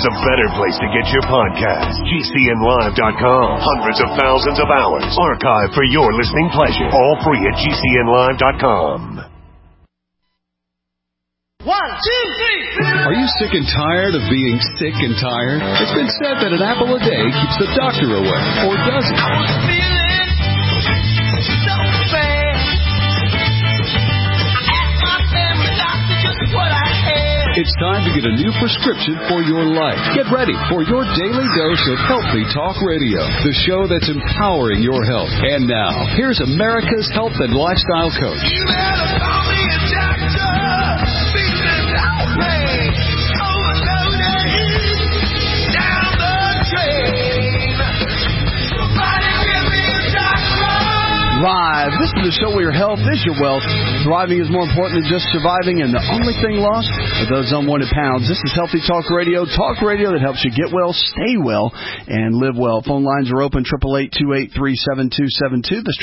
there's a better place to get your podcast. GCNlive.com. Hundreds of thousands of hours archived for your listening pleasure. All free at GCNlive.com. 1, 2, 3. Are you sick and tired of being sick and tired? It's been said that an apple a day keeps the doctor away, or does it? I was feeling so bad. I asked my family doctor just what I had. It's time to get a new prescription for your life. Get ready for your daily dose of Healthy Talk Radio, the show that's empowering your health. And now, here's America's health and lifestyle coach. You better call me a doctor. Live. This is the show where your health is your wealth. Thriving is more important than just surviving, and the only thing lost are those unwanted pounds. This is Healthy Talk Radio that helps you get well, stay well, and live well. Phone lines are open, 888-283-7272. That's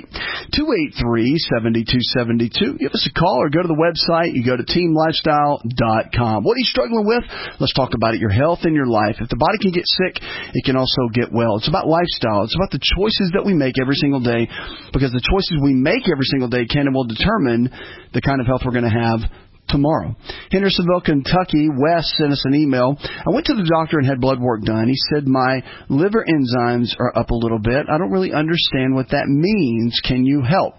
888-283-7272. Give us a call or go to the website. You go to teamlifestyle.com. What are you struggling with? Let's talk about it, your health and your life. If the body can get sick, it can also get well. It's about lifestyle. It's about the choices that we make every single day, because the choices we make every single day can and will determine the kind of health we're going to have tomorrow. Hendersonville, Kentucky, Wes sent us an email. I went to the doctor and had blood work done. He said my liver enzymes are up a little bit. I don't really understand what that means. Can you help?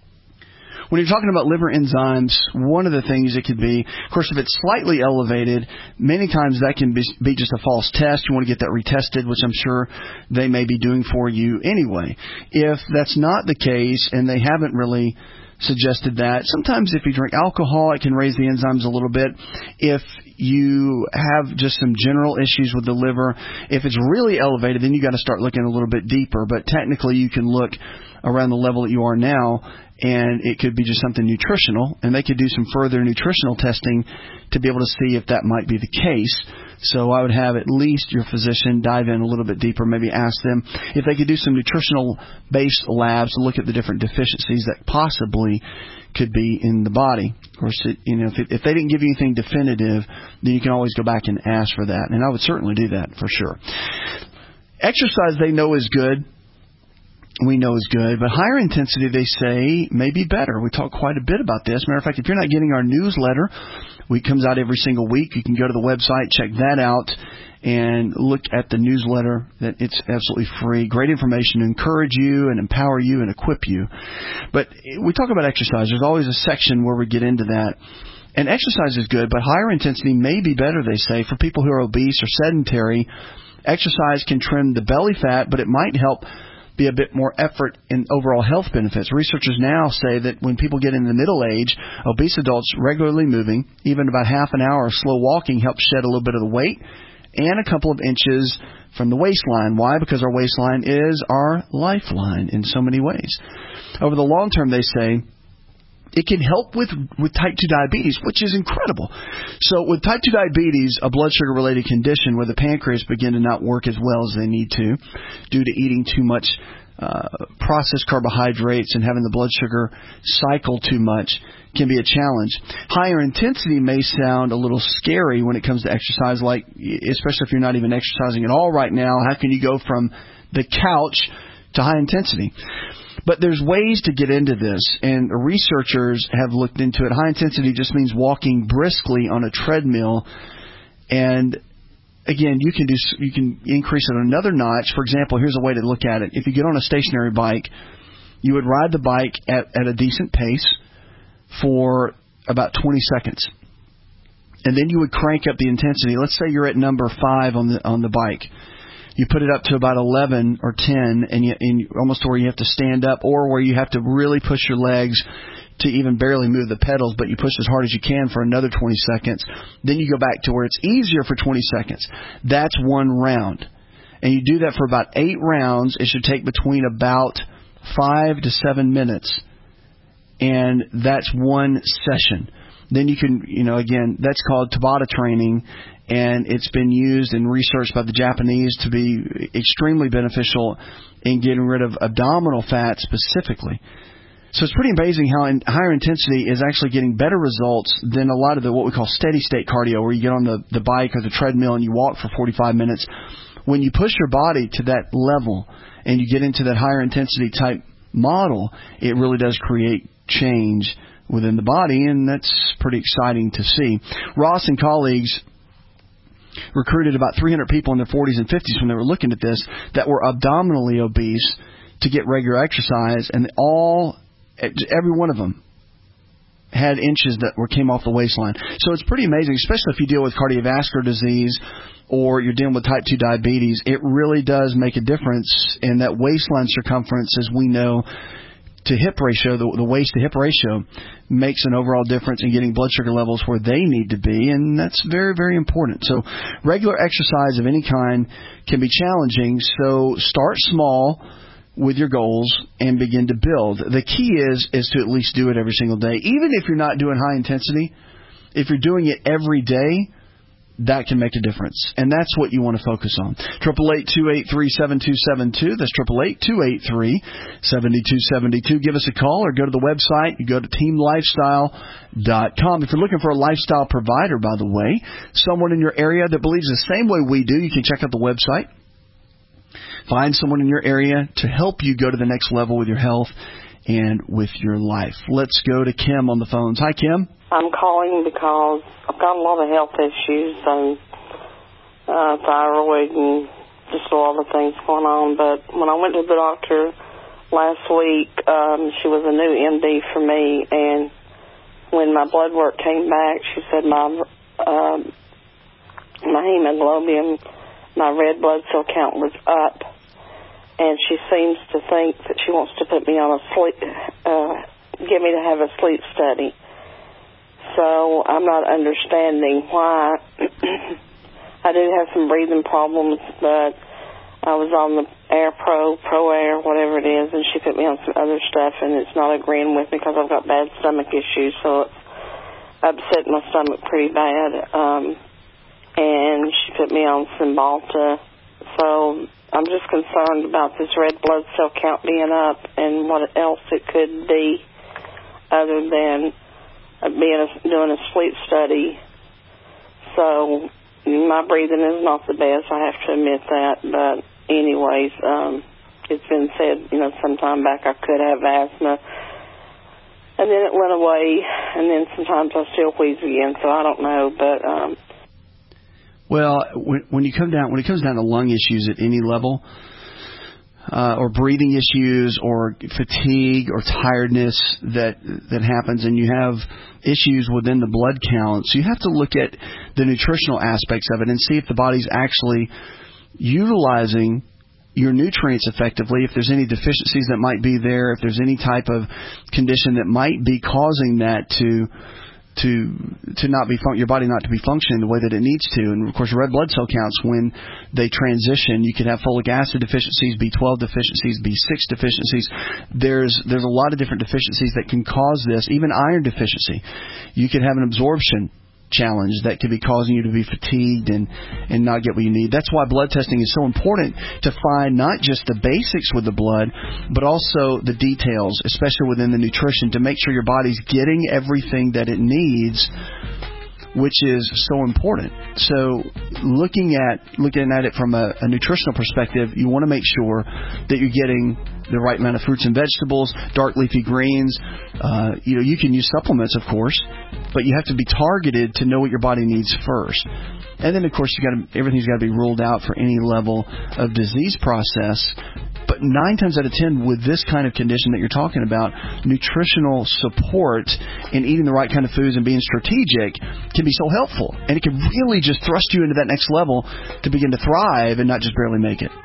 When you're talking about liver enzymes, one of the things it could be, of course, if it's slightly elevated, many times that can be just a false test. You want to get that retested, which I'm sure they may be doing for you anyway. If that's not the case and they haven't really suggested that, sometimes if you drink alcohol, it can raise the enzymes a little bit. If you have just some general issues with the liver, if it's really elevated, then you got to start looking a little bit deeper. But technically, you can look around the level that you are now, and it could be just something nutritional, and they could do some further nutritional testing to be able to see if that might be the case. So I would have at least your physician dive in a little bit deeper, maybe ask them if they could do some nutritional-based labs to look at the different deficiencies that possibly could be in the body. Of course, if they didn't give you anything definitive, then you can always go back and ask for that, and I would certainly do that for sure. Exercise they know is good. We know is good, but higher intensity, they say, may be better. We talk quite a bit about this. Matter of fact, if you're not getting our newsletter, it comes out every single week. You can go to the website, check that out, and look at the newsletter. That it's absolutely free. Great information to encourage you and empower you and equip you. But we talk about exercise. There's always a section where we get into that. And exercise is good, but higher intensity may be better, they say, for people who are obese or sedentary. Exercise can trim the belly fat, but it might help be a bit more effort in overall health benefits. Researchers now say that when people get in the middle age, obese adults regularly moving, even about half an hour of slow walking, helps shed a little bit of the weight and a couple of inches from the waistline. Why? Because our waistline is our lifeline in so many ways. Over the long term, they say, it can help with type 2 diabetes, which is incredible. So with type 2 diabetes, a blood sugar-related condition where the pancreas begin to not work as well as they need to due to eating too much processed carbohydrates and having the blood sugar cycle too much, can be a challenge. Higher intensity may sound a little scary when it comes to exercise, like especially if you're not even exercising at all right now. How can you go from the couch to high intensity? But there's ways to get into this, and researchers have looked into it. High intensity just means walking briskly on a treadmill, and again, you can increase it another notch. For example, here's a way to look at it. If you get on a stationary bike, you would ride the bike at a decent pace for about 20 seconds, and then you would crank up the intensity. Let's say you're at number 5 on the bike. You put it up to about 11 or 10, and almost where you have to stand up, or where you have to really push your legs to even barely move the pedals, but you push as hard as you can for another 20 seconds. Then you go back to where it's easier for 20 seconds. That's one round. And you do that for about 8 rounds. It should take between about 5 to 7 minutes. And that's one session. Then you can, again, that's called Tabata training. And it's been used and researched by the Japanese to be extremely beneficial in getting rid of abdominal fat specifically. So it's pretty amazing how higher intensity is actually getting better results than a lot of what we call steady state cardio, where you get on the bike or the treadmill and you walk for 45 minutes. When you push your body to that level and you get into that higher intensity type model, it really does create change within the body, and that's pretty exciting to see. Ross and colleagues recruited about 300 people in their 40s and 50s when they were looking at this that were abdominally obese to get regular exercise, and every one of them had inches that came off the waistline. So it's pretty amazing, especially if you deal with cardiovascular disease or you're dealing with type 2 diabetes. It really does make a difference in that waistline circumference, as we know, to hip ratio, the waist to hip ratio makes an overall difference in getting blood sugar levels where they need to be, and that's very, very important. So regular exercise of any kind can be challenging, so start small with your goals and begin to build. The key is to at least do it every single day. Even if you're not doing high intensity, if you're doing it every day, that can make a difference. And that's what you want to focus on. 888-283-7272. That's 888-283-7272. Give us a call or go to the website. You go to teamlifestyle.com. If you're looking for a lifestyle provider, by the way, someone in your area that believes the same way we do, you can check out the website. Find someone in your area to help you go to the next level with your health and with your life. Let's go to Kim on the phones. Hi, Kim. I'm calling because I've got a lot of health issues and thyroid and just a lot of things going on. But when I went to the doctor last week, she was a new MD for me, and when my blood work came back, she said my hemoglobin, my red blood cell count was up. And she seems to think that she wants to put me on get me to have a sleep study. So I'm not understanding why. I do have some breathing problems, but I was on the Pro Air, whatever it is, and she put me on some other stuff, and it's not agreeing with me because I've got bad stomach issues, so it's upset my stomach pretty bad. And she put me on Cymbalta. So I'm just concerned about this red blood cell count being up and what else it could be other than doing a sleep study. So my breathing is not the best, I have to admit that. But anyways, it's been said, some time back I could have asthma. And then it went away, and then sometimes I still wheeze again, so I don't know. But well, when it comes down to lung issues at any level, or breathing issues, or fatigue, or tiredness that happens, and you have issues within the blood counts, you have to look at the nutritional aspects of it and see if the body's actually utilizing your nutrients effectively, if there's any deficiencies that might be there, if there's any type of condition that might be causing that to not be your body not to be functioning the way that it needs to. And of course, red blood cell counts, when they transition, you can have folic acid deficiencies, B12 deficiencies, B6 deficiencies. There's a lot of different deficiencies that can cause this. Even iron deficiency, you could have an absorption challenge that could be causing you to be fatigued and not get what you need. That's why blood testing is so important, to find not just the basics with the blood, but also the details, especially within the nutrition, to make sure your body's getting everything that it needs, which is so important. So looking at it from a nutritional perspective, you want to make sure that you're getting the right amount of fruits and vegetables, dark leafy greens. You can use supplements, of course, but you have to be targeted to know what your body needs first. And then, of course, everything's got to be ruled out for any level of disease process. But 9 times out of 10, with this kind of condition that you're talking about, nutritional support and eating the right kind of foods and being strategic can be so helpful. And it can really just thrust you into that next level to begin to thrive and not just barely make it.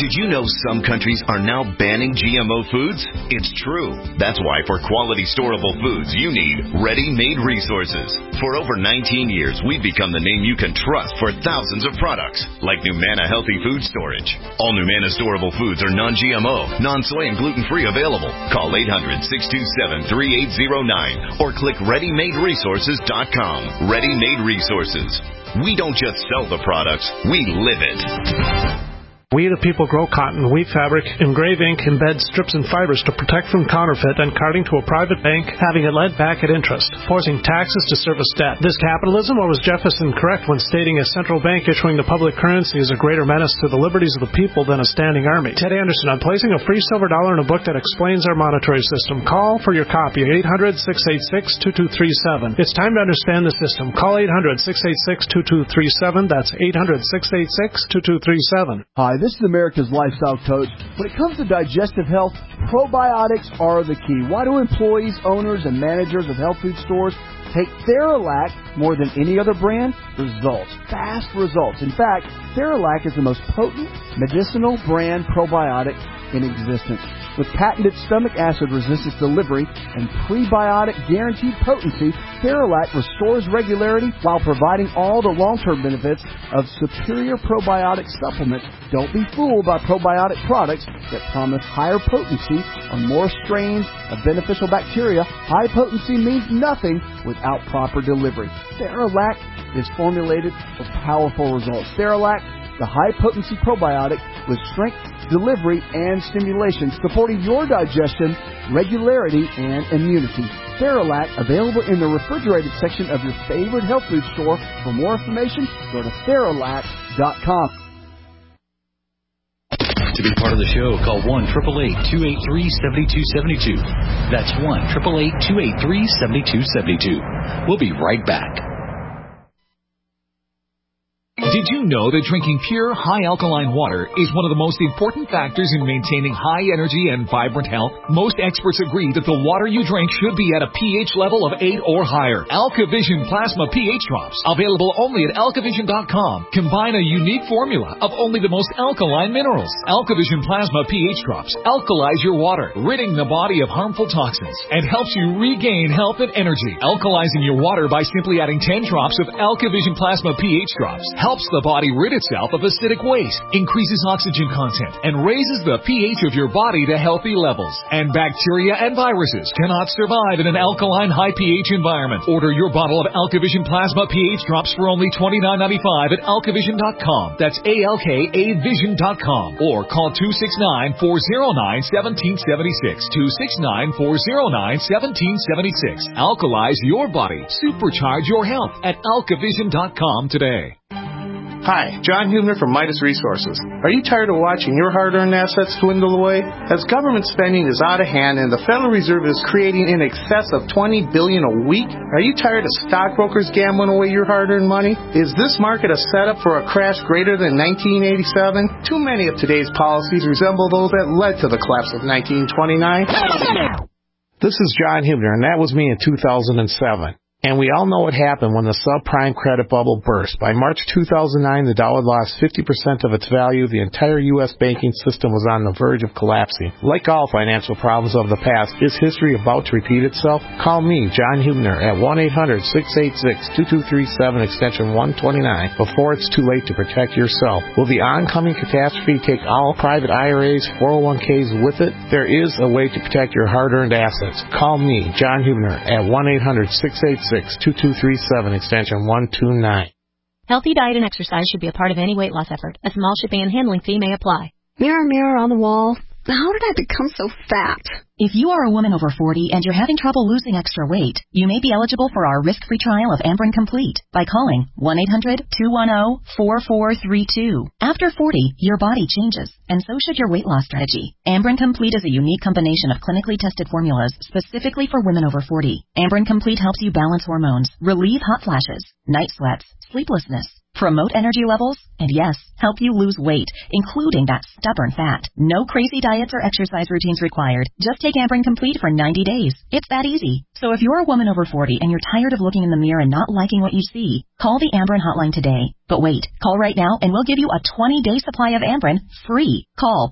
Did you know some countries are now banning GMO foods? It's true. That's why for quality storable foods, you need Ready-Made Resources. For over 19 years, we've become the name you can trust for thousands of products, like Numana Healthy Food Storage. All Numana storable foods are non-GMO, non-soy, and gluten-free available. Call 800-627-3809 or click ReadyMadeResources.com. Ready-Made Resources. We don't just sell the products, we live it. We the people grow cotton, weave fabric, engrave ink, embed strips and fibers to protect from counterfeit and carting to a private bank, having it lent back at interest, forcing taxes to service debt. This capitalism, or was Jefferson correct when stating a central bank issuing the public currency is a greater menace to the liberties of the people than a standing army? Ted Anderson, I'm placing a free silver dollar in a book that explains our monetary system. Call for your copy, 800-686-2237. It's time to understand the system. Call 800-686-2237. That's 800-686-2237. Hi, this is America's Lifestyle Coach. When it comes to digestive health, probiotics are the key. Why do employees, owners, and managers of health food stores take Theralac more than any other brand? Results. Fast results. In fact, Theralac is the most potent medicinal brand probiotic in existence. With patented stomach acid resistance delivery and prebiotic guaranteed potency, Theralac restores regularity while providing all the long-term benefits of superior probiotic supplements. Don't be fooled by probiotic products that promise higher potency on more strains of beneficial bacteria. High potency means nothing without proper delivery. Theralac is formulated for powerful results. Theralac, the high-potency probiotic with strength, delivery, and stimulation, supporting your digestion, regularity, and immunity. Theralac, available in the refrigerated section of your favorite health food store. For more information, go to Theralac.com. To be part of the show, call 1-888-283-7272. That's 1-888-283-7272. We'll be right back. Did you know that drinking pure, high-alkaline water is one of the most important factors in maintaining high energy and vibrant health? Most experts agree that the water you drink should be at a pH level of 8 or higher. AlkaVision Plasma pH Drops, available only at AlkaVision.com, combine a unique formula of only the most alkaline minerals. AlkaVision Plasma pH Drops alkalize your water, ridding the body of harmful toxins, and helps you regain health and energy. Alkalizing your water by simply adding 10 drops of AlkaVision Plasma pH Drops helps the body rid itself of acidic waste, increases oxygen content, and raises the pH of your body to healthy levels. And bacteria and viruses cannot survive in an alkaline high pH environment. Order your bottle of AlkaVision Plasma pH Drops for only $29.95 at AlkaVision.com. That's ALKAVision.com. Or call 269-409-1776. 269-409-1776. Alkalize your body. Supercharge your health at AlkaVision.com today. Hi, John Hubner from Midas Resources. Are you tired of watching your hard-earned assets dwindle away? As government spending is out of hand and the Federal Reserve is creating in excess of $20 billion a week, are you tired of stockbrokers gambling away your hard-earned money? Is this market a setup for a crash greater than 1987? Too many of today's policies resemble those that led to the collapse of 1929. This is John Hubner, and that was me in 2007. And we all know what happened when the subprime credit bubble burst. By March 2009, the dollar lost 50% of its value. The entire U.S. banking system was on the verge of collapsing. Like all financial problems of the past, is history about to repeat itself? Call me, John Hubner, at 1-800-686-2237, extension 129, before it's too late to protect yourself. Will the oncoming catastrophe take all private IRAs, 401ks with it? There is a way to protect your hard-earned assets. Call me, John Hubner, at 1-800-686-2237, extension 129. Healthy diet and exercise should be a part of any weight loss effort. A small shipping and handling fee may apply. Mirror, mirror on the wall, how did I become so fat? If you are a woman over 40 and you're having trouble losing extra weight, you may be eligible for our risk-free trial of Amberen Complete by calling 1-800-210-4432. After 40, your body changes, and so should your weight loss strategy. Amberen Complete is a unique combination of clinically tested formulas specifically for women over 40. Amberen Complete helps you balance hormones, relieve hot flashes, night sweats, sleeplessness, promote energy levels, and yes, help you lose weight, including that stubborn fat. No crazy diets or exercise routines required. Just take Ambrin Complete for 90 days. It's that easy. So if you're a woman over 40 and you're tired of looking in the mirror and not liking what you see, call the Ambrin hotline today. But wait, call right now and we'll give you a 20-day supply of Ambrin free. Call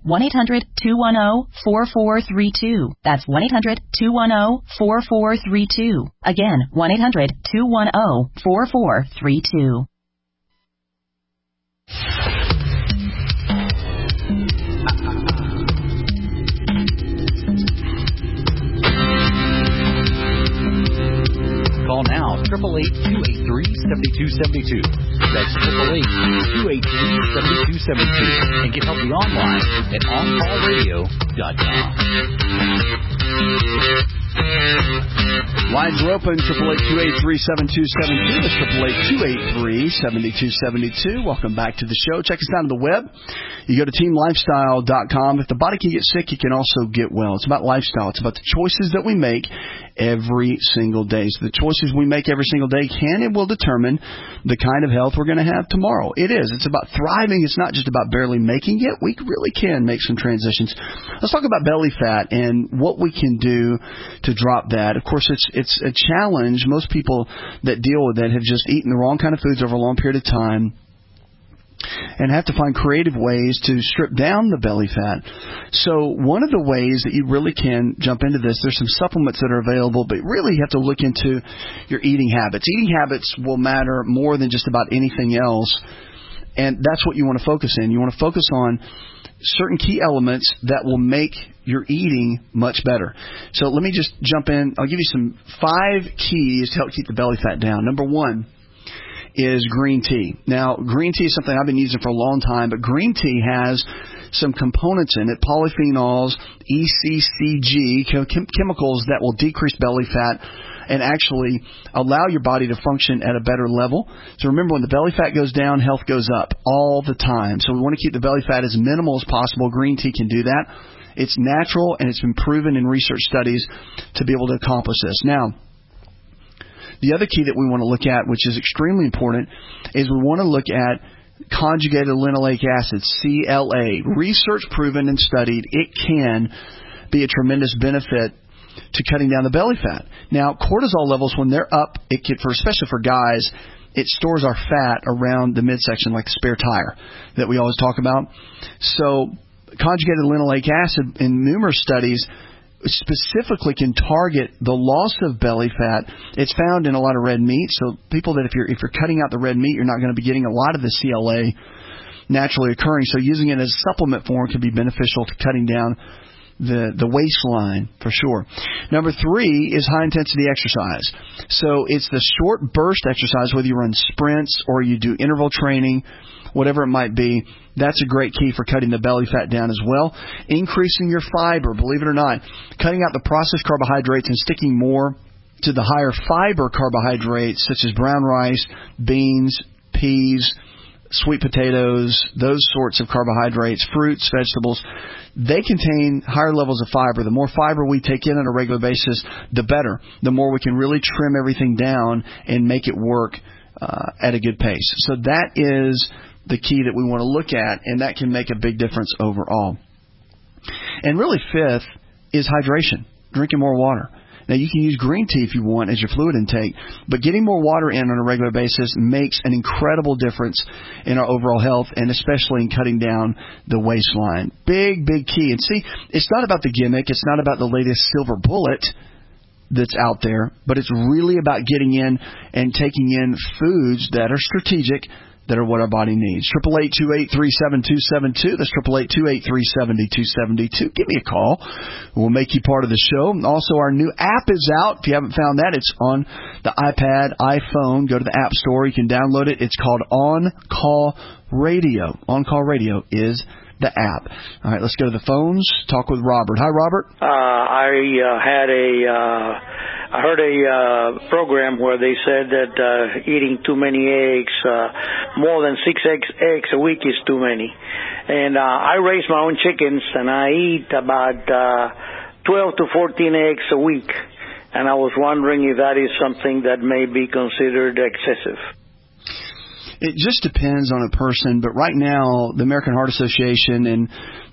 1-800-210-4432. That's 1-800-210-4432. Again, 1-800-210-4432. Call now, 888-283-7272. That's 888-283-7272. And get help online at OnCallRadio.com. Lines are open, 888-283-7272. That's 888-283-7272. Welcome back to the show. Check us out on the web. You go to teamlifestyle.com. If the body can get sick, it can also get well. It's about lifestyle. It's about the choices that we make every single day. So the choices we make every single day can and will determine the kind of health we're going to have tomorrow. It is. It's about thriving. It's not just about barely making it. We really can make some transitions. Let's talk about belly fat and what we can do to drop that. Of course, it's a challenge. Most people that deal with that have just eaten the wrong kind of foods over a long period of time and have to find creative ways to strip down the belly fat. So one of the ways that you really can jump into this, there's some supplements that are available, but really you have to look into your eating habits. Eating habits will matter more than just about anything else, and that's what you want to focus in. You want to focus on certain key elements that will make your eating much better. So let me just jump in. I'll give you some 5 keys to help keep the belly fat down. Number 1 is green tea. Now, green tea is something I've been using for a long time, but green tea has some components in it, polyphenols, ECCG, chemicals that will decrease belly fat and actually allow your body to function at a better level. So remember, when the belly fat goes down, health goes up all the time. So we want to keep the belly fat as minimal as possible. Green tea can do that. It's natural, and it's been proven in research studies to be able to accomplish this. Now, the other key that we want to look at, which is extremely important, is we want to look at conjugated linoleic acid, CLA. Research proven and studied, it can be a tremendous benefit to cutting down the belly fat. Now, cortisol levels, when they're up, it can, especially for guys, it stores our fat around the midsection like the spare tire that we always talk about. So conjugated linoleic acid in numerous studies specifically can target the loss of belly fat. It's found in a lot of red meat. So people that if you're cutting out the red meat, you're not going to be getting a lot of the CLA naturally occurring. So using it as a supplement form can be beneficial to cutting down the waistline for sure. Number 3 is high intensity exercise. So it's the short burst exercise, whether you run sprints or you do interval training, whatever it might be. That's a great key for cutting the belly fat down as well. Increasing your fiber, believe it or not. Cutting out the processed carbohydrates and sticking more to the higher fiber carbohydrates such as brown rice, beans, peas, sweet potatoes, those sorts of carbohydrates, fruits, vegetables. They contain higher levels of fiber. The more fiber we take in on a regular basis, the better. The more we can really trim everything down and make it work at a good pace. So that is the key that we want to look at, and that can make a big difference overall. And really, 5th is hydration, drinking more water. Now, you can use green tea if you want as your fluid intake, but getting more water in on a regular basis makes an incredible difference in our overall health, and especially in cutting down the waistline. Big, big key. And see, it's not about the gimmick. It's not about the latest silver bullet that's out there, but it's really about getting in and taking in foods that are strategic, that are what our body needs. 888-283-7272. That's 888-283-7272. Give me a call. We'll make you part of the show. Also, our new app is out. If you haven't found that, it's on the iPad, iPhone. Go to the App Store. You can download it. It's called On Call Radio. On Call Radio is the app. All right, let's go to the phones. Talk with Robert. Hi, Robert. I heard a program where they said that eating too many eggs, more than 6 eggs a week is too many. And I raise my own chickens, and I eat about 12 to 14 eggs a week. And I was wondering if that is something that may be considered excessive. It just depends on a person, but right now the American Heart Association and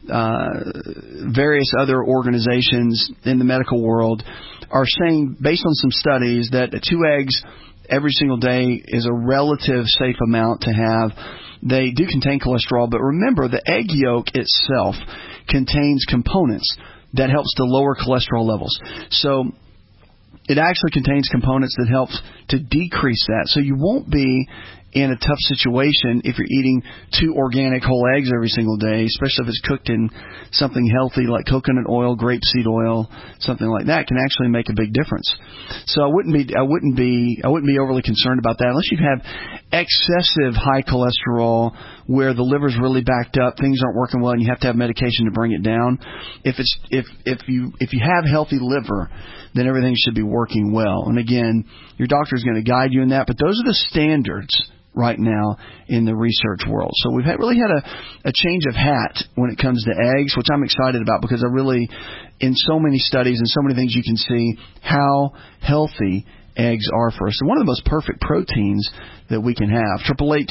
various other organizations in the medical world are saying, based on some studies, that 2 eggs every single day is a relative safe amount to have. They do contain cholesterol, but remember, the egg yolk itself contains components that helps to lower cholesterol levels. So it actually contains components that help to decrease that. So you won't be in a tough situation if you're eating 2 organic whole eggs every single day, especially if it's cooked in something healthy like coconut oil, grapeseed oil, something like that can actually make a big difference. So I wouldn't be overly concerned about that unless you have excessive high cholesterol where the liver's really backed up, things aren't working well, and you have to have medication to bring it down. If you have healthy liver, then everything should be working well. And again, your doctor is going to guide you in that, but those are the standards right now in the research world. So we've really had a change of hat when it comes to eggs, which I'm excited about because in so many studies and so many things you can see how healthy eggs are for us. And one of the most perfect proteins that we can have.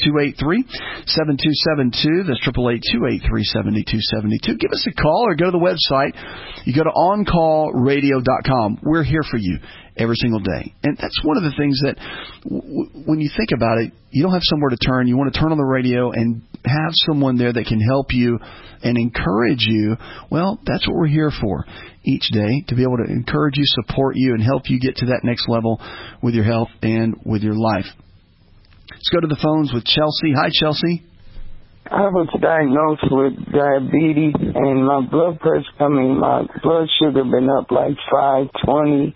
888-283-7272. That's 888-283-7272. Give us a call or go to the website. You go to OnCallRadio.com. We're here for you every single day. And that's one of the things that when you think about it, you don't have somewhere to turn. You want to turn on the radio and have someone there that can help you and encourage you. Well, that's what we're here for each day, to be able to encourage you, support you, and help you get to that next level with your health and with your life. Let's go to the phones with Chelsea. Hi, Chelsea. I was diagnosed with diabetes, and my blood sugar been up like 520,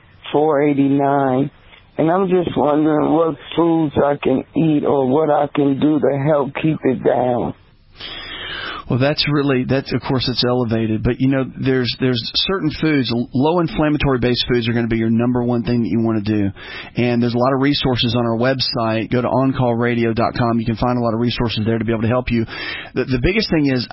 489, and I'm just wondering what foods I can eat or what I can do to help keep it down. Well, of course, it's elevated. But, there's certain foods, low inflammatory based foods are going to be your number one thing that you want to do. And there's a lot of resources on our website. Go to OnCallRadio.com. You can find a lot of resources there to be able to help you. The biggest thing is,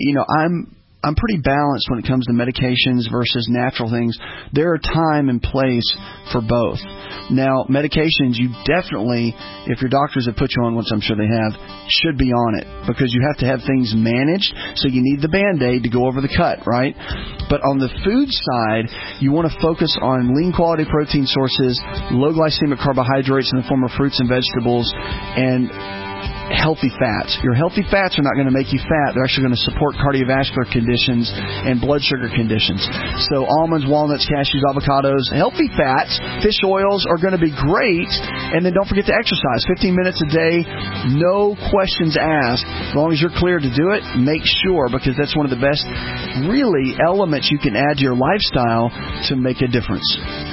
I'm pretty balanced when it comes to medications versus natural things. There are time and place for both. Now, medications, you definitely, if your doctors have put you on, which I'm sure they have, should be on it because you have to have things managed. So you need the Band-Aid to go over the cut, right? But on the food side, you want to focus on lean quality protein sources, low glycemic carbohydrates in the form of fruits and vegetables, and healthy fats. Your healthy fats are not going to make you fat. They're actually going to support cardiovascular conditions and blood sugar conditions. So almonds, walnuts, cashews, avocados, healthy fats, fish oils are going to be great. And then don't forget to exercise. 15 minutes a day, no questions asked. As long as you're clear to do it, make sure, because that's one of the best, really, elements you can add to your lifestyle to make a difference.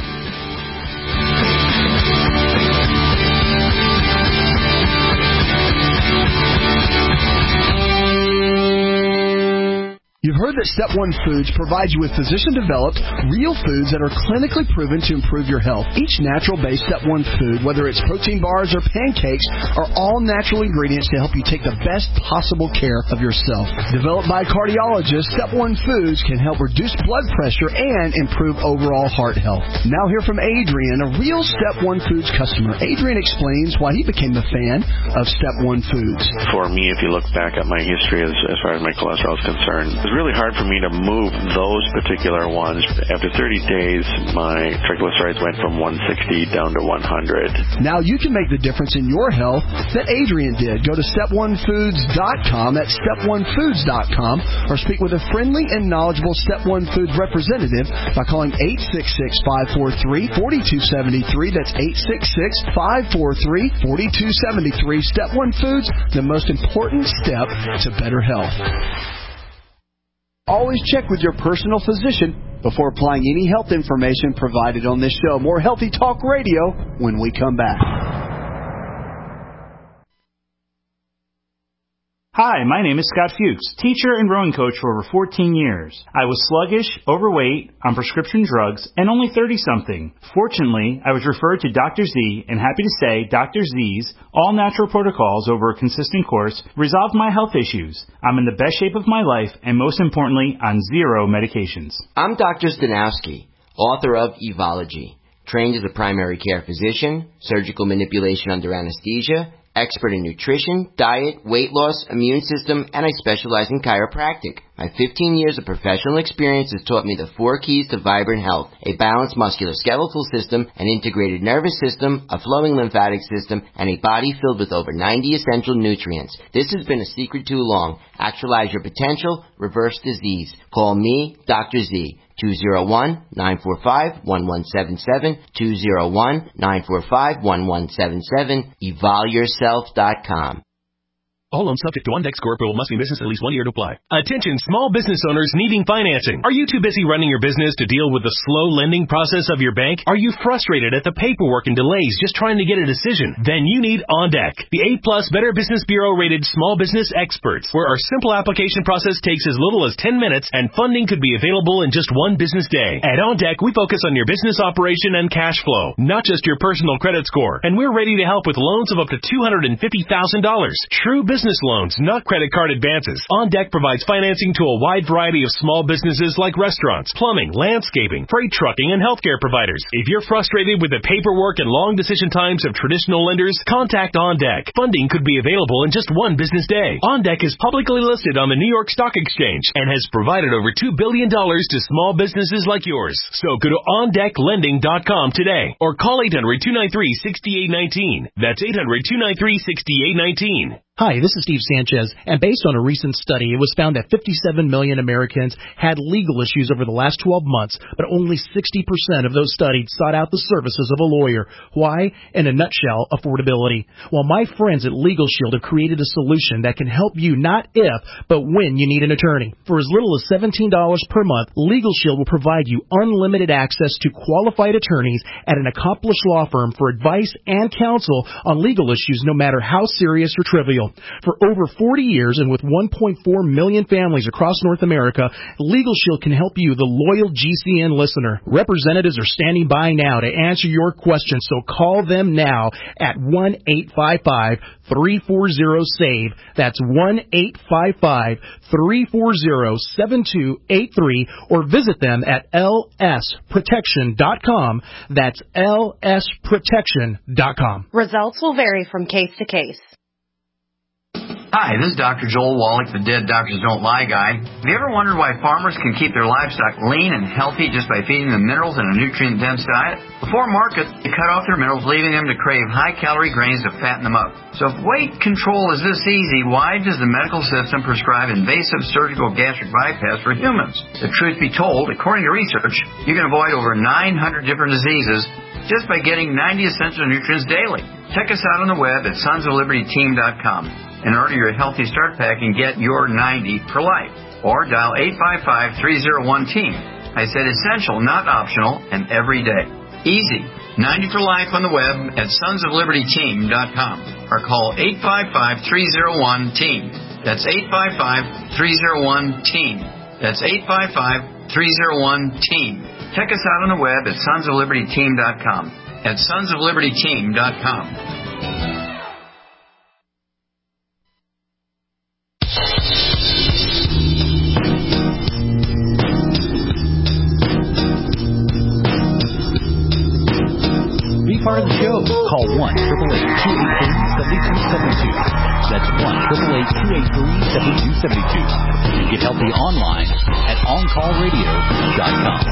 You've heard that Step 1 Foods provides you with physician-developed, real foods that are clinically proven to improve your health. Each natural-based Step 1 food, whether it's protein bars or pancakes, are all natural ingredients to help you take the best possible care of yourself. Developed by cardiologists, Step 1 Foods can help reduce blood pressure and improve overall heart health. Now hear from Adrian, a real Step 1 Foods customer. Adrian explains why he became a fan of Step 1 Foods. For me, if you look back at my history as far as my cholesterol is concerned, it's really hard for me to move those particular ones. After 30 days, my triglycerides went from 160 down to 100. Now you can make the difference in your health that Adrian did. Go to step1foods.com. That's step1foods.com, or speak with a friendly and knowledgeable Step 1 Foods representative by calling 866-543-4273. That's 866-543-4273. Step 1 Foods, the most important step to better health. Always check with your personal physician before applying any health information provided on this show. More Healthy Talk Radio when we come back. Hi, my name is Scott Fuchs, teacher and rowing coach for over 14 years. I was sluggish, overweight, on prescription drugs, and only 30-something. Fortunately, I was referred to Dr. Z, and happy to say Dr. Z's all-natural protocols over a consistent course resolved my health issues. I'm in the best shape of my life, and most importantly, on 0 medications. I'm Dr. Stanowski, author of Evology, trained as a primary care physician, surgical manipulation under anesthesia, expert in nutrition, diet, weight loss, immune system, and I specialize in chiropractic. My 15 years of professional experience has taught me the 4 keys to vibrant health: a balanced musculoskeletal system, an integrated nervous system, a flowing lymphatic system, and a body filled with over 90 essential nutrients. This has been a secret too long. Actualize your potential, reverse disease. Call me, Dr. Z. 201-945-1177, 201-945-1177, evolveyourself.com. All loans subject to OnDeck score approval, must be in business at least 1 year to apply. Attention small business owners needing financing. Are you too busy running your business to deal with the slow lending process of your bank? Are you frustrated at the paperwork and delays just trying to get a decision? Then you need OnDeck, the A+ Better Business Bureau rated small business experts, where our simple application process takes as little as 10 minutes and funding could be available in just 1 business day. At OnDeck, we focus on your business operation and cash flow, not just your personal credit score. And we're ready to help with loans of up to $250,000. True business loans, not credit card advances. OnDeck provides financing to a wide variety of small businesses like restaurants, plumbing, landscaping, freight trucking, and healthcare providers. If you're frustrated with the paperwork and long decision times of traditional lenders, contact OnDeck. Funding could be available in just 1 business day. OnDeck is publicly listed on the New York Stock Exchange and has provided over $2 billion to small businesses like yours. So go to OnDeckLending.com today or call 800-293-6819. That's 800-293-6819. Hi, this is Steve Sanchez, and based on a recent study, it was found that 57 million Americans had legal issues over the last 12 months, but only 60% of those studied sought out the services of a lawyer. Why? In a nutshell, affordability. Well, my friends at Legal Shield have created a solution that can help you not if, but when you need an attorney. For as little as $17 per month, Legal Shield will provide you unlimited access to qualified attorneys at an accomplished law firm for advice and counsel on legal issues, no matter how serious or trivial. For over 40 years and with 1.4 million families across North America, Legal Shield can help you, the loyal GCN listener. Representatives are standing by now to answer your questions, so call them now at 1-855-340-SAVE. That's 1-855-340-7283, or visit them at lsprotection.com. That's lsprotection.com. Results will vary from case to case. Hi, this is Dr. Joel Wallach, the Dead Doctors Don't Lie guy. Have you ever wondered why farmers can keep their livestock lean and healthy just by feeding them minerals in a nutrient-dense diet? Before market, they cut off their minerals, leaving them to crave high-calorie grains to fatten them up. So if weight control is this easy, why does the medical system prescribe invasive surgical gastric bypass for humans? The truth be told, according to research, you can avoid over 900 different diseases just by getting 90 essential nutrients daily. Check us out on the web at sonsoflibertyteam.com. And order your Healthy Start Pack and get your 90 for life. Or dial 855-301-TEAM. I said essential, not optional, and every day. Easy. 90 for life on the web at sonsoflibertyteam.com. Or call 855-301-TEAM. That's 855-301-TEAM. That's 855-301-TEAM. Check us out on the web at sonsoflibertyteam.com. At sonsoflibertyteam.com. Part of the show. Call 1-888-283-7272. That's 1-888-283-7272. Get healthy online at OnCallRadio.com.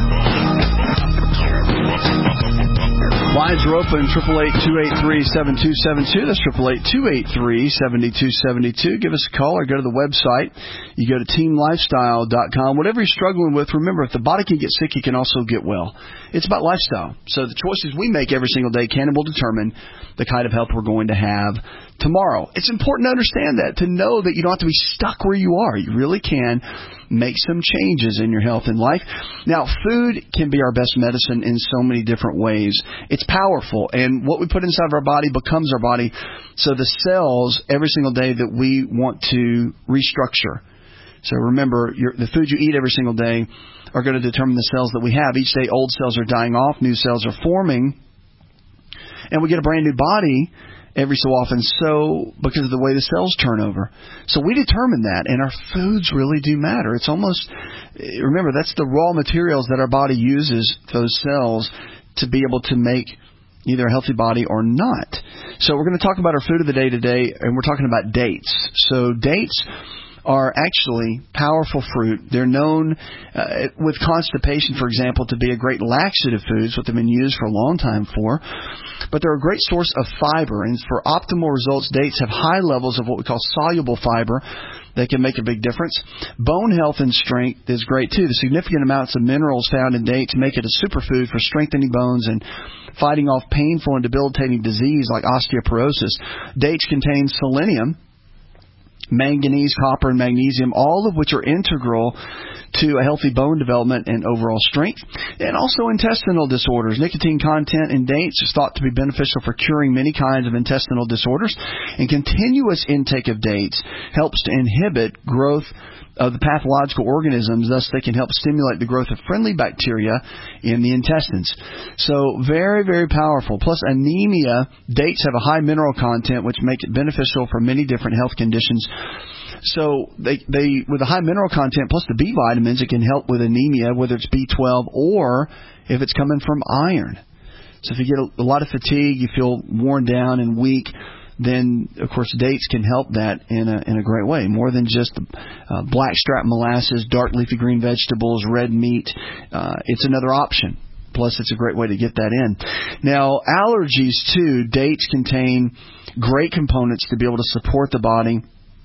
Lines are open, 888-283-7272. That's 888-283-7272. Give us a call or go to the website. You go to teamlifestyle.com. Whatever you're struggling with, remember, if the body can get sick, it can also get well. It's about lifestyle. So the choices we make every single day can and will determine the kind of health we're going to have tomorrow. It's important to understand that, to know that you don't have to be stuck where you are. You really can make some changes in your health and life. Now, food can be our best medicine in so many different ways. It's powerful, and what we put inside of our body becomes our body. So the cells, every single day that we want to restructure. So remember, the food you eat every single day are going to determine the cells that we have. Each day, old cells are dying off, new cells are forming, and we get a brand new body every so often, so because of the way the cells turn over. So we determine that, and our foods really do matter. It's almost, remember, that's the raw materials that our body uses, those cells, to be able to make either a healthy body or not. So we're going to talk about our food of the day today, and we're talking about dates. So dates are actually powerful fruit. They're known with constipation, for example, to be a great laxative food. It's what they've been used for a long time for. But they're a great source of fiber, and for optimal results, dates have high levels of what we call soluble fiber. They can make a big difference. Bone health and strength is great, too. The significant amounts of minerals found in dates make it a superfood for strengthening bones and fighting off painful and debilitating disease like osteoporosis. Dates contain selenium, manganese, copper, and magnesium, all of which are integral to a healthy bone development and overall strength. And also intestinal disorders. Nicotine content in dates is thought to be beneficial for curing many kinds of intestinal disorders. And continuous intake of dates helps to inhibit growth of the pathological organisms. Thus, they can help stimulate the growth of friendly bacteria in the intestines. So, very, very powerful. Plus, anemia, dates have a high mineral content, which make it beneficial for many different health conditions. So, they with a high mineral content plus the B vitamins, it can help with anemia, whether it's B12 or if it's coming from iron. So, if you get a lot of fatigue, you feel worn down and weak, then, of course, dates can help that in a great way. More than just blackstrap molasses, dark leafy green vegetables, red meat. It's another option. Plus, it's a great way to get that in. Now, allergies, too. Dates contain great components to be able to support the body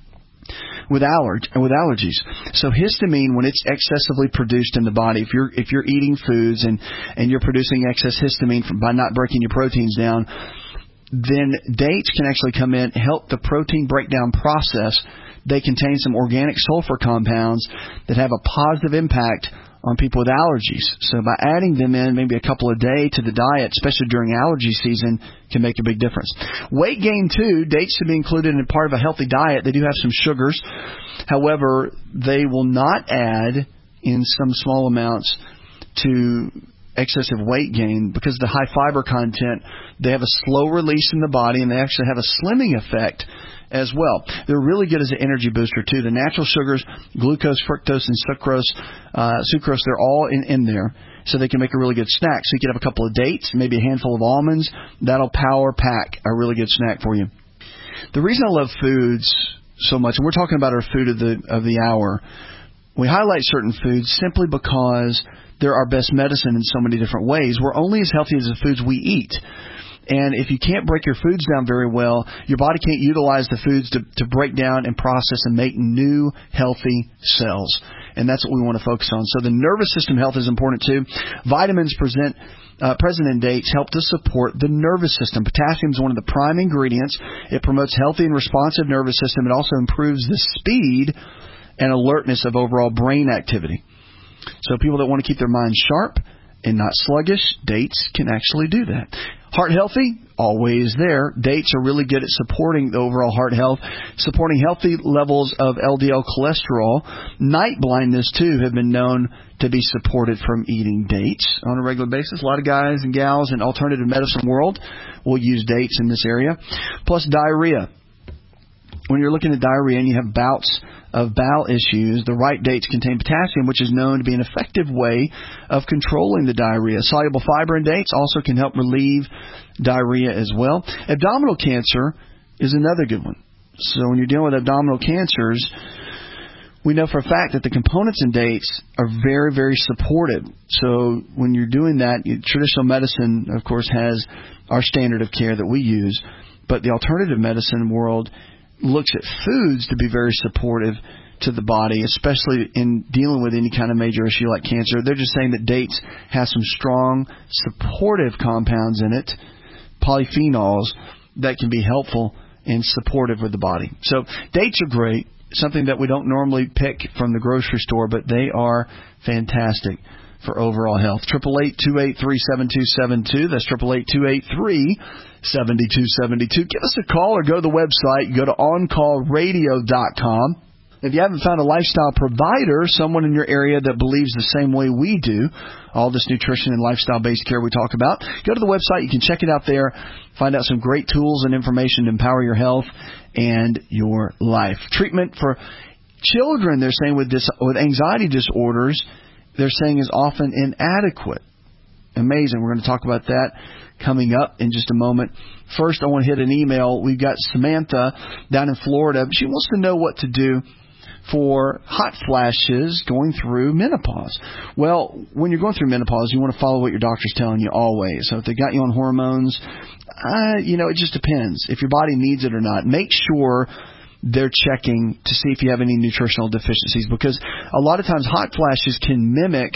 with allergies. So histamine, when it's excessively produced in the body, if you're eating foods and you're producing excess histamine by not breaking your proteins down, then dates can actually come in, help the protein breakdown process. They contain some organic sulfur compounds that have a positive impact on people with allergies. So by adding them in maybe a couple a day to the diet, especially during allergy season, can make a big difference. Weight gain, too. Dates should be included in part of a healthy diet. They do have some sugars. However, they will not add in some small amounts to excessive weight gain because of the high fiber content. They have a slow release in the body, and they actually have a slimming effect as well. They're really good as an energy booster, too. The natural sugars, glucose, fructose, and sucrose, they're all in there, so they can make a really good snack. So you can have a couple of dates, maybe a handful of almonds. That'll power pack a really good snack for you. The reason I love foods so much, and we're talking about our food of the hour, we highlight certain foods simply because they're our best medicine in so many different ways. We're only as healthy as the foods we eat. And if you can't break your foods down very well, your body can't utilize the foods to break down and process and make new healthy cells. And that's what we want to focus on. So the nervous system health is important too. Vitamins present in dates help to support the nervous system. Potassium is one of the prime ingredients. It promotes healthy and responsive nervous system. It also improves the speed and alertness of overall brain activity. So people that want to keep their minds sharp and not sluggish, dates can actually do that. Heart healthy, always there. Dates are really good at supporting the overall heart health, supporting healthy levels of LDL cholesterol. Night blindness, too, have been known to be supported from eating dates on a regular basis. A lot of guys and gals in alternative medicine world will use dates in this area. Plus diarrhea. When you're looking at diarrhea and you have bouts of bowel issues, the right dates contain potassium, which is known to be an effective way of controlling the diarrhea. Soluble fiber in dates also can help relieve diarrhea as well. Abdominal cancer is another good one. So when you're dealing with abdominal cancers, we know for a fact that the components in dates are very, very supportive. So when you're doing that, traditional medicine, of course, has our standard of care that we use, but the alternative medicine world looks at foods to be very supportive to the body, especially in dealing with any kind of major issue like cancer. They're just saying that dates have some strong supportive compounds in it, polyphenols, that can be helpful and supportive with the body. So dates are great, something that we don't normally pick from the grocery store, but they are fantastic for overall health. 888-283-7272. That's 888-283-7272. Give us a call or go to the website. Go to OnCallRadio.com. If you haven't found a lifestyle provider, someone in your area that believes the same way we do, all this nutrition and lifestyle-based care we talk about, go to the website. You can check it out there. Find out some great tools and information to empower your health and your life. Treatment for children, they're saying, with anxiety disorders, they're saying is often inadequate. amazing. We're going to talk about that coming up in just a moment. First, I want to hit an email. We've got Samantha down in Florida. She wants to know what to do for hot flashes going through menopause. Well, when you're going through menopause, you want to follow what your doctor's telling you always. So if they got you on hormones, it just depends if your body needs it or not. Make sure they're checking to see if you have any nutritional deficiencies, because a lot of times hot flashes can mimic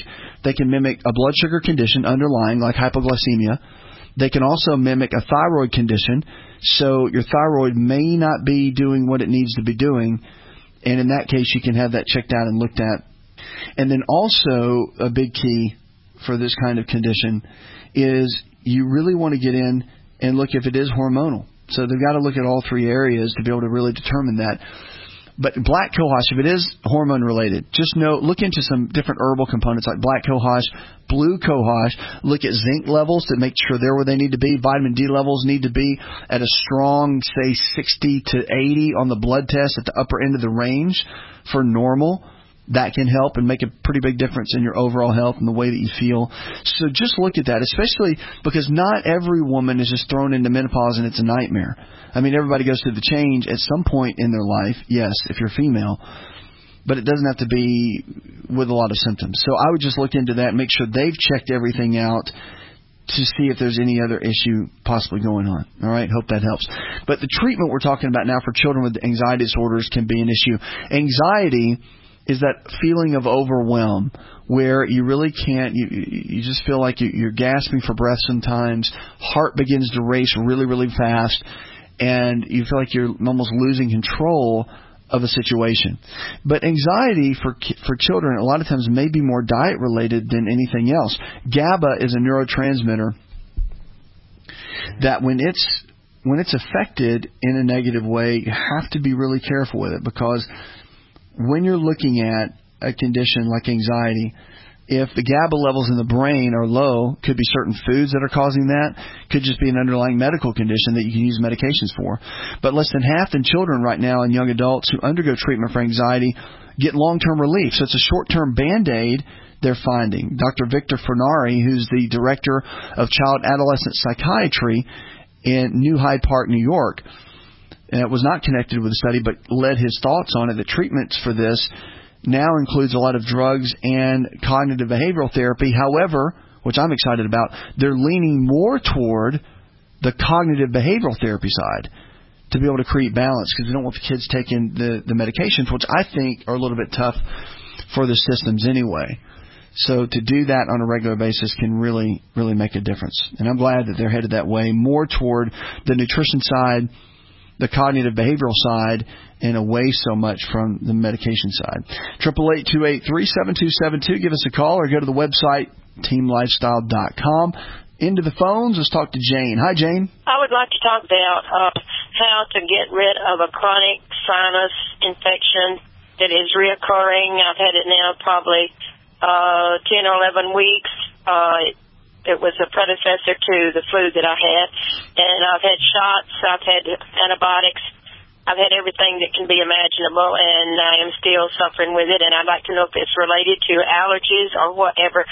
a blood sugar condition underlying, like hypoglycemia. They can also mimic a thyroid condition, so your thyroid may not be doing what it needs to be doing, and in that case you can have that checked out and looked at. And then also a big key for this kind of condition is you really want to get in and look if it is hormonal. So they've got to look at all three areas to be able to really determine that. But black cohosh, if it is hormone related, just look into some different herbal components like black cohosh, blue cohosh. Look at zinc levels to make sure they're where they need to be. Vitamin D levels need to be at a strong, say, 60 to 80 on the blood test at the upper end of the range for normal. That can help and make a pretty big difference in your overall health and the way that you feel. So just look at that, especially because not every woman is just thrown into menopause and it's a nightmare. I mean, everybody goes through the change at some point in their life, yes, if you're female, but it doesn't have to be with a lot of symptoms. So I would just look into that, make sure they've checked everything out to see if there's any other issue possibly going on. All right, hope that helps. But the treatment we're talking about now for children with anxiety disorders can be an issue. Anxiety is that feeling of overwhelm where you really can't, you just feel like you're gasping for breath sometimes, heart begins to race really, really fast, and you feel like you're almost losing control of a situation. But anxiety for children a lot of times may be more diet related than anything else. GABA is a neurotransmitter that when it's affected in a negative way, you have to be really careful with it, because when you're looking at a condition like anxiety, if the GABA levels in the brain are low, could be certain foods that are causing that, could just be an underlying medical condition that you can use medications for. But less than half the children right now and young adults who undergo treatment for anxiety get long-term relief. So it's a short-term Band-Aid they're finding. Dr. Victor Fornari, who's the director of child adolescent psychiatry in New Hyde Park, New York, was not connected with the study, but led his thoughts on it. The treatments for this now includes a lot of drugs and cognitive behavioral therapy. However, which I'm excited about, they're leaning more toward the cognitive behavioral therapy side to be able to create balance, because they don't want the kids taking the medications, which I think are a little bit tough for the systems anyway. So to do that on a regular basis can really, really make a difference. And I'm glad that they're headed that way, more toward the nutrition side, the cognitive behavioral side, and away so much from the medication side. 888-283-7272. Give us a call or go to the website, teamlifestyle.com. Into the phones, let's talk to Jane. Hi, Jane. I would like to talk about how to get rid of a chronic sinus infection that is reoccurring. I've had it now probably 10 or 11 weeks. It was a predecessor to the flu that I had. And I've had shots, I've had antibiotics, I've had everything that can be imaginable, and I am still suffering with it. And I'd like to know if it's related to allergies or whatever.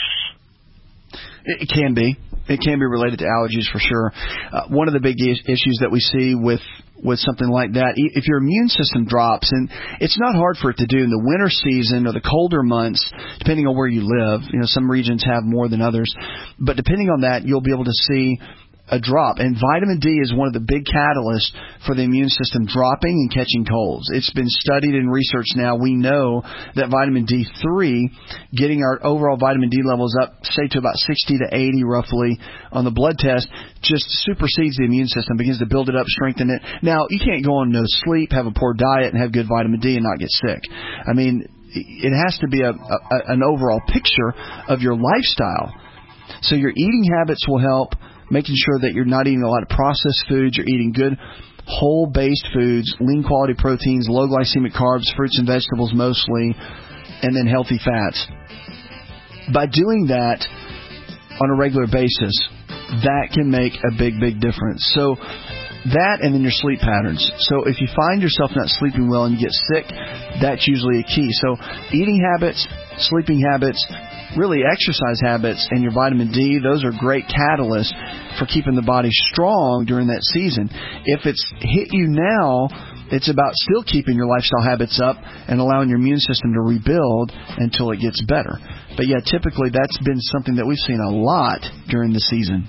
It can be. It can be related to allergies for sure. One of the big issues that we see with something like that, if your immune system drops, and it's not hard for it to do in the winter season or the colder months, depending on where you live. Some regions have more than others, but depending on that, you'll be able to see a drop. And vitamin D is one of the big catalysts for the immune system dropping and catching colds. It's been studied and researched now. We know that vitamin D3, getting our overall vitamin D levels up, say to about 60 to 80 roughly on the blood test, just supersedes the immune system, begins to build it up, strengthen it. Now, you can't go on no sleep, have a poor diet, and have good vitamin D and not get sick. I mean, it has to be an overall picture of your lifestyle. So your eating habits will help, making sure that you're not eating a lot of processed foods, you're eating good whole-based foods, lean quality proteins, low glycemic carbs, fruits and vegetables mostly, and then healthy fats. By doing that on a regular basis, that can make a big, big difference. So that, and then your sleep patterns. So if you find yourself not sleeping well and you get sick, that's usually a key. So eating habits, sleeping habits, really exercise habits and your vitamin D, those are great catalysts for keeping the body strong during that season. If it's hit you now, it's about still keeping your lifestyle habits up and allowing your immune system to rebuild until it gets better. But yeah, typically that's been something that we've seen a lot during the season.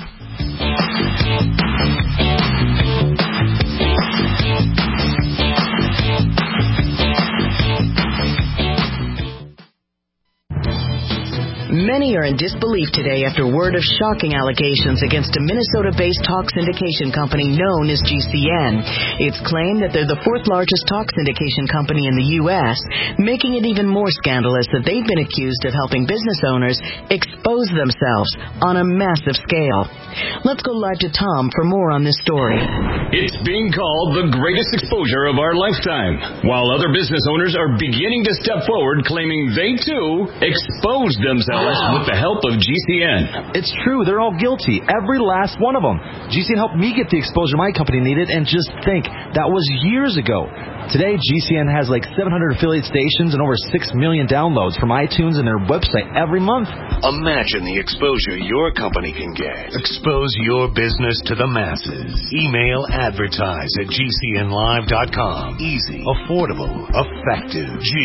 Many are in disbelief today after word of shocking allegations against a Minnesota-based talk syndication company known as GCN. It's claimed that they're the fourth largest talk syndication company in the U.S., making it even more scandalous that they've been accused of helping business owners expose themselves on a massive scale. Let's go live to Tom for more on this story. It's being called the greatest exposure of our lifetime, while other business owners are beginning to step forward claiming they, too, exposed themselves with the help of GCN. It's true. They're all guilty. Every last one of them. GCN helped me get the exposure my company needed, and just think, that was years ago. Today, GCN has like 700 affiliate stations and over 6 million downloads from iTunes and their website every month. Imagine the exposure your company can get. Expose your business to the masses. Email advertise@gcnlive.com. Easy, affordable, effective.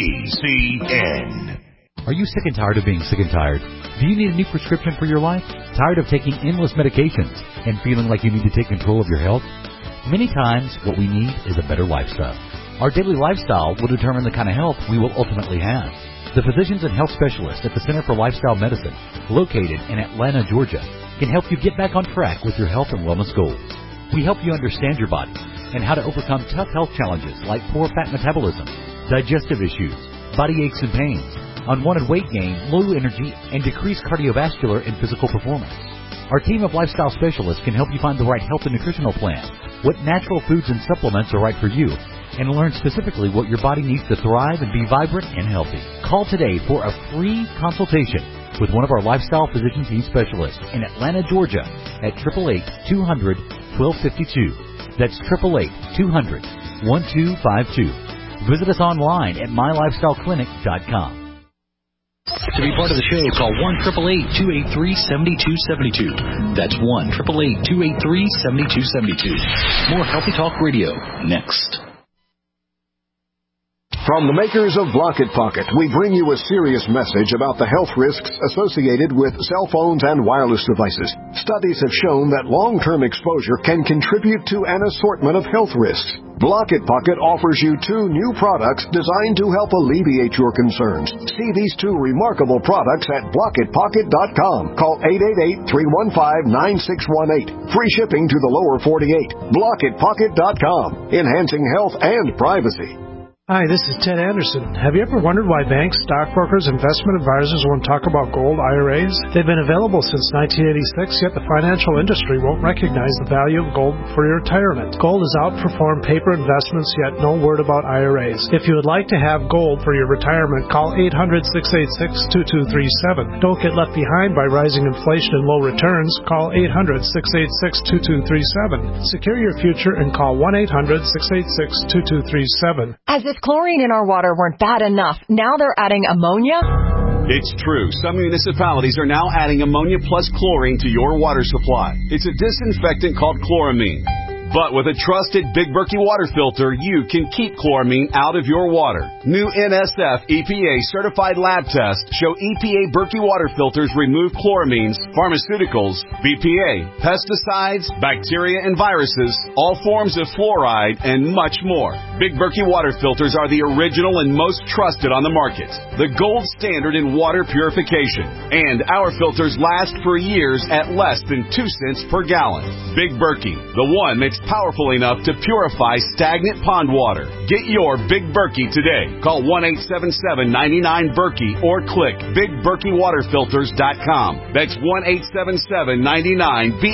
GCN. Are you sick and tired of being sick and tired? Do you need a new prescription for your life? Tired of taking endless medications and feeling like you need to take control of your health? Many times, what we need is a better lifestyle. Our daily lifestyle will determine the kind of health we will ultimately have. The physicians and health specialists at the Center for Lifestyle Medicine, located in Atlanta, Georgia, can help you get back on track with your health and wellness goals. We help you understand your body and how to overcome tough health challenges like poor fat metabolism, digestive issues, body aches and pains, unwanted weight gain, low energy, and decreased cardiovascular and physical performance. Our team of lifestyle specialists can help you find the right health and nutritional plan, what natural foods and supplements are right for you, and learn specifically what your body needs to thrive and be vibrant and healthy. Call today for a free consultation with one of our lifestyle physician team specialists in Atlanta, Georgia at 888-200-1252. That's 888-200-1252. Visit us online at mylifestyleclinic.com. To be part of the show, call 1-888-283-7272. That's 1-888-283-7272. More Healthy Talk Radio next. From the makers of Block-It Pocket, we bring you a serious message about the health risks associated with cell phones and wireless devices. Studies have shown that long-term exposure can contribute to an assortment of health risks. Block-It Pocket offers you 2 new products designed to help alleviate your concerns. See these 2 remarkable products at blockitpocket.com. Call 888-315-9618. Free shipping to the lower 48. blockitpocket.com. Enhancing health and privacy. Hi, this is Ted Anderson. Have you ever wondered why banks, stockbrokers, investment advisors won't talk about gold IRAs? They've been available since 1986, yet the financial industry won't recognize the value of gold for your retirement. Gold has outperformed paper investments, yet no word about IRAs. If you would like to have gold for your retirement, call 800-686-2237. Don't get left behind by rising inflation and low returns. Call 800-686-2237. Secure your future and call 1-800-686-2237. As if chlorine in our water weren't bad enough, now they're adding ammonia? It's true. Some municipalities are now adding ammonia plus chlorine to your water supply. It's a disinfectant called chloramine. But with a trusted Big Berkey water filter, you can keep chloramine out of your water. New NSF EPA certified lab tests show EPA Berkey water filters remove chloramines, pharmaceuticals, BPA, pesticides, bacteria and viruses, all forms of fluoride, and much more. Big Berkey water filters are the original and most trusted on the market. The gold standard in water purification. And our filters last for years at less than 2 cents per gallon. Big Berkey, the one mixed powerful enough to purify stagnant pond water. Get your Big Berkey today. Call 1-877-99-BERKEY or click BigBerkeyWaterFilters.com. That's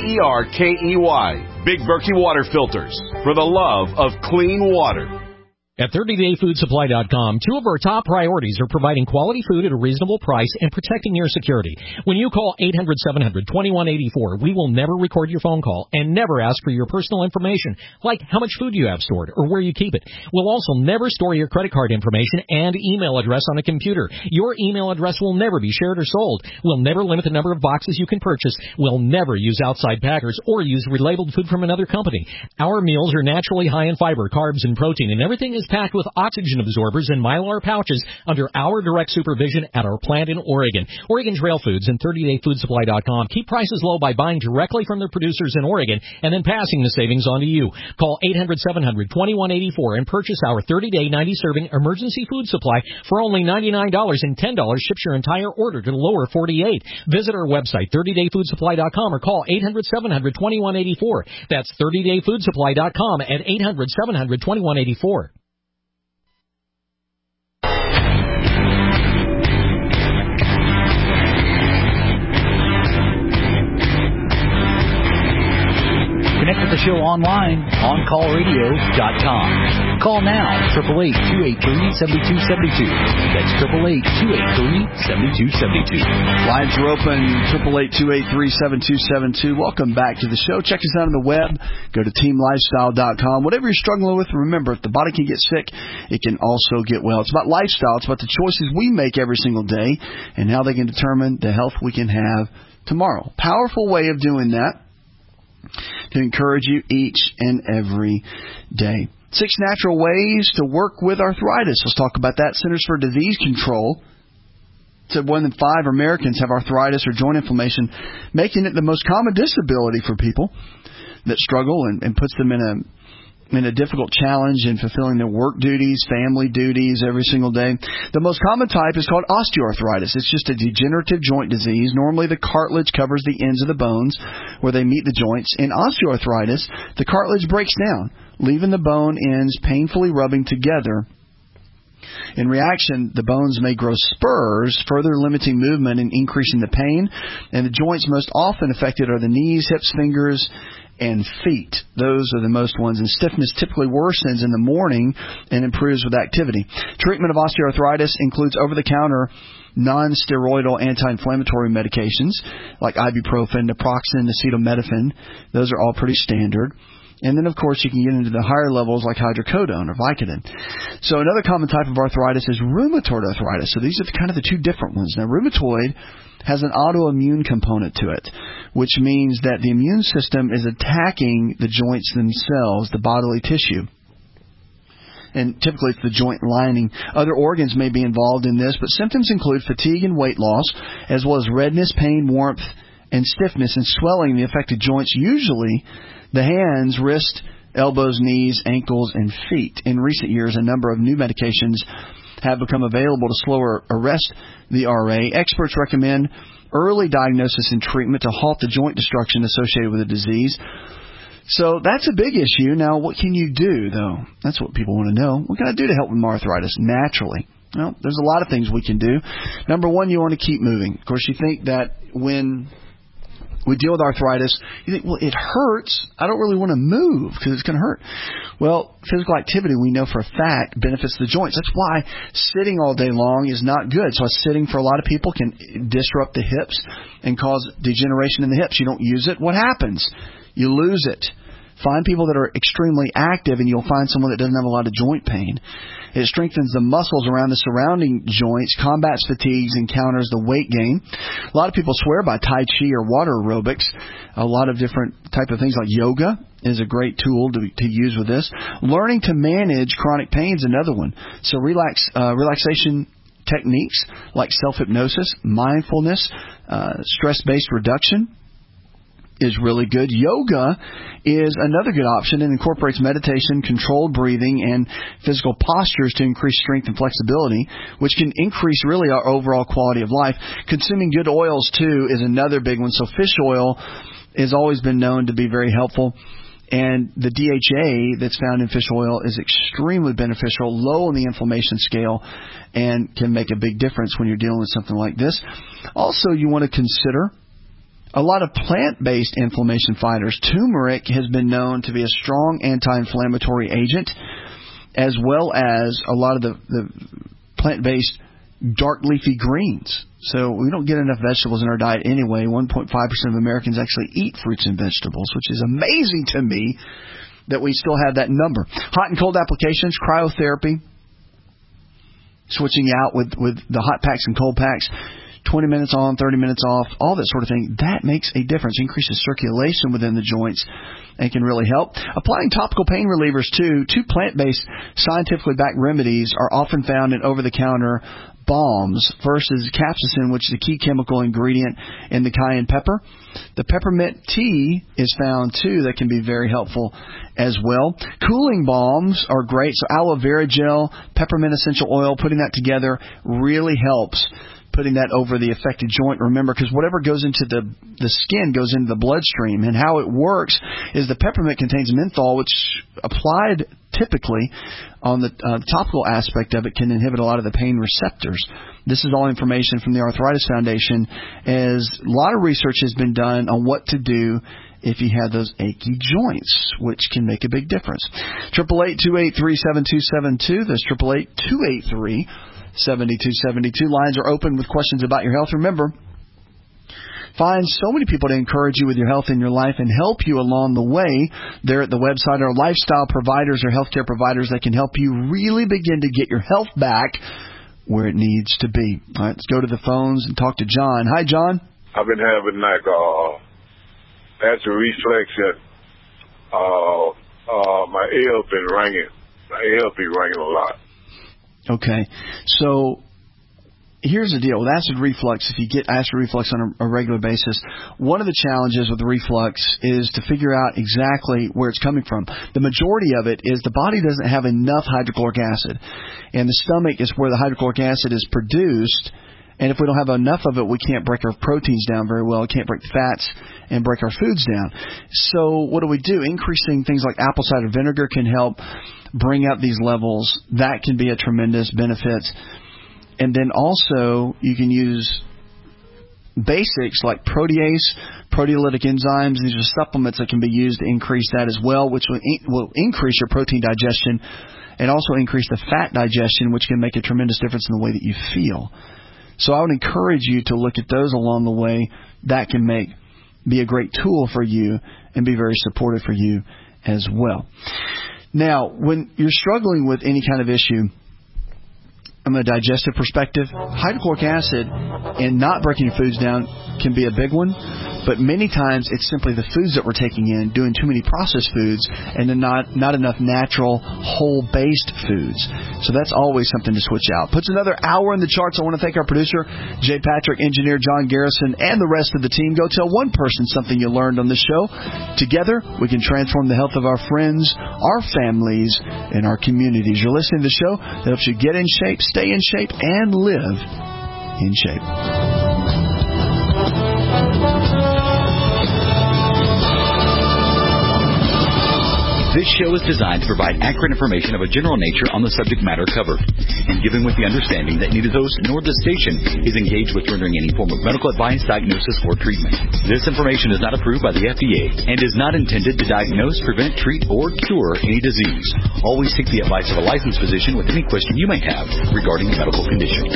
1-877-99-BERKEY. Big Berkey Water Filters, for the love of clean water. At 30dayfoodsupply.com, two of our top priorities are providing quality food at a reasonable price and protecting your security. When you call 800-700-2184, we will never record your phone call and never ask for your personal information, like how much food you have stored or where you keep it. We'll also never store your credit card information and email address on a computer. Your email address will never be shared or sold. We'll never limit the number of boxes you can purchase. We'll never use outside packers or use relabeled food from another company. Our meals are naturally high in fiber, carbs, and protein, and everything is packed with oxygen absorbers and Mylar pouches under our direct supervision at our plant in Oregon. Oregon Trail Foods and 30dayfoodsupply.com keep prices low by buying directly from their producers in Oregon and then passing the savings on to you. Call 800-700-2184 and purchase our 30-day 90-serving emergency food supply for only $99, and $10 ships your entire order to the lower 48. Visit our website, 30dayfoodsupply.com, or call 800-700-2184. That's 30dayfoodsupply.com at 800-700-2184. Connect with the show online, OnCallRadio.com. Call now, 888-283-7272. That's 888-283-7272. Lines are open, 888-283-7272. Welcome back to the show. Check us out on the web. Go to TeamLifestyle.com. Whatever you're struggling with, remember, if the body can get sick, it can also get well. It's about lifestyle. It's about the choices we make every single day and how they can determine the health we can have tomorrow. Powerful way of doing that to encourage you each and every day. 6 natural ways to work with arthritis. Let's talk about that. Centers for Disease Control said 1 in 5 Americans have arthritis or joint inflammation, making it the most common disability for people that struggle and puts them in a difficult challenge in fulfilling their work duties, family duties every single day. The most common type is called osteoarthritis. It's just a degenerative joint disease. Normally the cartilage covers the ends of the bones where they meet the joints. In osteoarthritis, the cartilage breaks down, leaving the bone ends painfully rubbing together. In reaction, the bones may grow spurs, further limiting movement and increasing the pain. And the joints most often affected are the knees, hips, fingers, and feet. Those are the most ones. And stiffness typically worsens in the morning and improves with activity. Treatment of osteoarthritis includes over-the-counter non-steroidal anti-inflammatory medications like ibuprofen, naproxen, acetaminophen. Those are all pretty standard. And then, of course, you can get into the higher levels like hydrocodone or Vicodin. So another common type of arthritis is rheumatoid arthritis. So these are kind of the two different ones. Now, rheumatoid has an autoimmune component to it, which means that the immune system is attacking the joints themselves, the bodily tissue. And typically it's the joint lining. Other organs may be involved in this, but symptoms include fatigue and weight loss, as well as redness, pain, warmth, and stiffness and swelling in the affected joints, usually the hands, wrists, elbows, knees, ankles, and feet. In recent years, a number of new medications have become available to slow or arrest the RA. Experts recommend early diagnosis and treatment to halt the joint destruction associated with the disease. So that's a big issue. Now, what can you do, though? That's what people want to know. What can I do to help with arthritis naturally? Well, there's a lot of things we can do. Number one, you want to keep moving. Of course, you think that when we deal with arthritis, you think, well, it hurts. I don't really want to move because it's going to hurt. Well, physical activity, we know for a fact, benefits the joints. That's why sitting all day long is not good. So sitting for a lot of people can disrupt the hips and cause degeneration in the hips. You don't use it. What happens? You lose it. Find people that are extremely active, and you'll find someone that doesn't have a lot of joint pain. It strengthens the muscles around the surrounding joints, combats fatigues, and counters the weight gain. A lot of people swear by Tai Chi or water aerobics. A lot of different type of things like yoga is a great tool to use with this. Learning to manage chronic pain is another one. So relaxation techniques like self-hypnosis, mindfulness, stress-based reduction is really good. Yoga is another good option. It incorporates meditation, controlled breathing, and physical postures to increase strength and flexibility, which can increase really our overall quality of life. Consuming good oils, too, is another big one. So fish oil has always been known to be very helpful. And the DHA that's found in fish oil is extremely beneficial, low on the inflammation scale, and can make a big difference when you're dealing with something like this. Also, you want to consider a lot of plant-based inflammation fighters. Turmeric has been known to be a strong anti-inflammatory agent. as well as a lot of the plant-based dark leafy greens. So we don't get enough vegetables in our diet anyway. 1.5% of Americans actually eat fruits and vegetables, which is amazing to me that we still have that number. Hot and cold applications, cryotherapy, switching out with the hot packs and cold packs, 20 minutes on, 30 minutes off, all that sort of thing. That makes a difference. Increases circulation within the joints and can really help. Applying topical pain relievers, too. 2 plant-based, scientifically backed remedies are often found in over-the-counter balms versus capsaicin, which is a key chemical ingredient in the cayenne pepper. The peppermint tea is found, too, that can be very helpful as well. Cooling balms are great. So aloe vera gel, peppermint essential oil, putting that together really helps. Putting that over the affected joint, remember, because whatever goes into the skin goes into the bloodstream. And how it works is the peppermint contains menthol, which applied typically on the topical aspect of it can inhibit a lot of the pain receptors. This is all information from the Arthritis Foundation, as a lot of research has been done on what to do if you have those achy joints, which can make a big difference. 888-283-7272. That's 888-283-7272. Lines are open with questions about your health. Remember, find so many people to encourage you with your health in your life and help you along the way. There at the website are lifestyle providers or healthcare providers that can help you really begin to get your health back where it needs to be. All right, let's go to the phones and talk to John. Hi, John. I've been having acid reflux that my ear been ringing. My ear be ringing a lot. Okay, so here's the deal. With acid reflux, if you get acid reflux on a regular basis, one of the challenges with reflux is to figure out exactly where it's coming from. The majority of it is the body doesn't have enough hydrochloric acid, and the stomach is where the hydrochloric acid is produced. And if we don't have enough of it, we can't break our proteins down very well. We can't break the fats and break our foods down. So what do? Increasing things like apple cider vinegar can help bring up these levels. That can be a tremendous benefit. And then also you can use basics like protease, proteolytic enzymes. These are supplements that can be used to increase that as well, which will increase your protein digestion and also increase the fat digestion, which can make a tremendous difference in the way that you feel. So I would encourage you to look at those along the way. That can be a great tool for you and be very supportive for you as well. Now, when you're struggling with any kind of issue from a digestive perspective, hydrochloric acid and not breaking your foods down can be a big one. But many times it's simply the foods that we're taking in, doing too many processed foods, and then not enough natural, whole-based foods. So that's always something to switch out. Puts another hour in the charts. I want to thank our producer, Jay Patrick, engineer John Garrison, and the rest of the team. Go tell one person something you learned on this show. Together, we can transform the health of our friends, our families, and our communities. You're listening to the show that helps you get in shape, stay in shape, and live in shape. This show is designed to provide accurate information of a general nature on the subject matter covered, and given with the understanding that neither host nor the station is engaged with rendering any form of medical advice, diagnosis, or treatment. This information is not approved by the FDA and is not intended to diagnose, prevent, treat, or cure any disease. Always seek the advice of a licensed physician with any question you may have regarding a medical condition.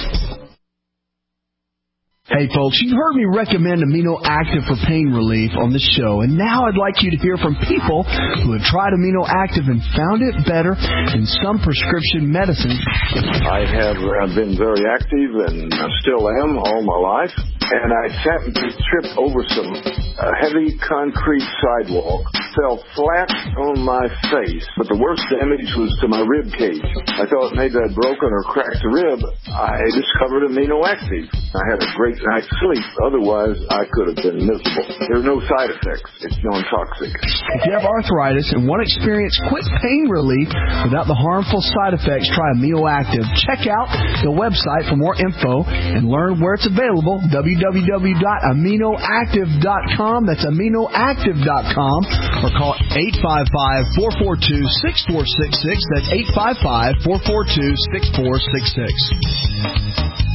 Hey folks, you've heard me recommend Amino Active for pain relief on the show, and now I'd like you to hear from people who have tried Amino Active and found it better than some prescription medicines. I've been very active, and I still am all my life, and I happened to trip over some heavy concrete sidewalk, fell flat on my face, but the worst damage was to my rib cage. I thought maybe I'd broken or cracked a rib. I discovered Amino Active. I had a great night's sleep. Otherwise, I could have been miserable. There are no side effects. It's non-toxic. If you have arthritis and want to experience quick pain relief without the harmful side effects, try Amino Active. Check out the website for more info and learn where it's available. www.aminoactive.com. That's aminoactive.com. Or call 855-442-6466. That's 855-442-6466.